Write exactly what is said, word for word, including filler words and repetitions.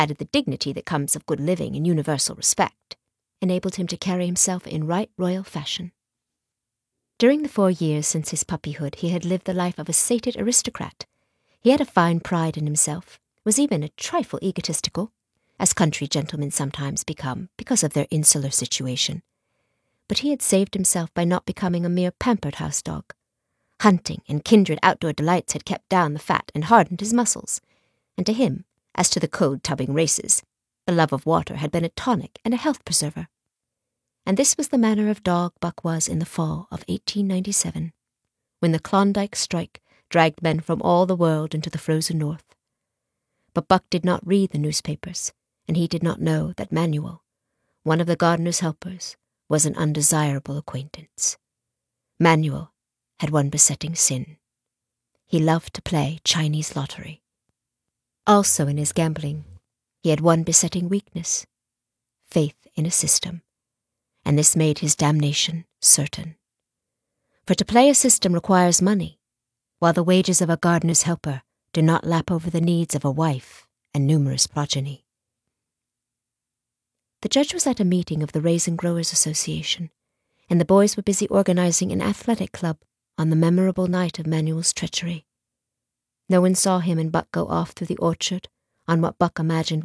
added the dignity that comes of good living and universal respect, enabled him to carry himself in right royal fashion. During the four years since his puppyhood, he had lived the life of a sated aristocrat. He had a fine pride in himself, was even a trifle egotistical, as country gentlemen sometimes become because of their insular situation. But he had saved himself by not becoming a mere pampered house dog. Hunting and kindred outdoor delights had kept down the fat and hardened his muscles, and to him, as to the cold-tubbing races, the love of water had been a tonic and a health preserver. And this was the manner of dog Buck was in the fall of eighteen ninety-seven, when the Klondike strike dragged men from all the world into the frozen north. But Buck did not read the newspapers, and he did not know that Manuel, one of the gardener's helpers, was an undesirable acquaintance. Manuel had one besetting sin. He loved to play Chinese lottery. Also in his gambling, he had one besetting weakness, faith in a system, and this made his damnation certain. For to play a system requires money, while the wages of a gardener's helper do not lap over the needs of a wife and numerous progeny. The judge was at a meeting of the Raisin Growers Association, and the boys were busy organizing an athletic club on the memorable night of Manuel's treachery. No one saw him and Buck go off through the orchard on what Buck imagined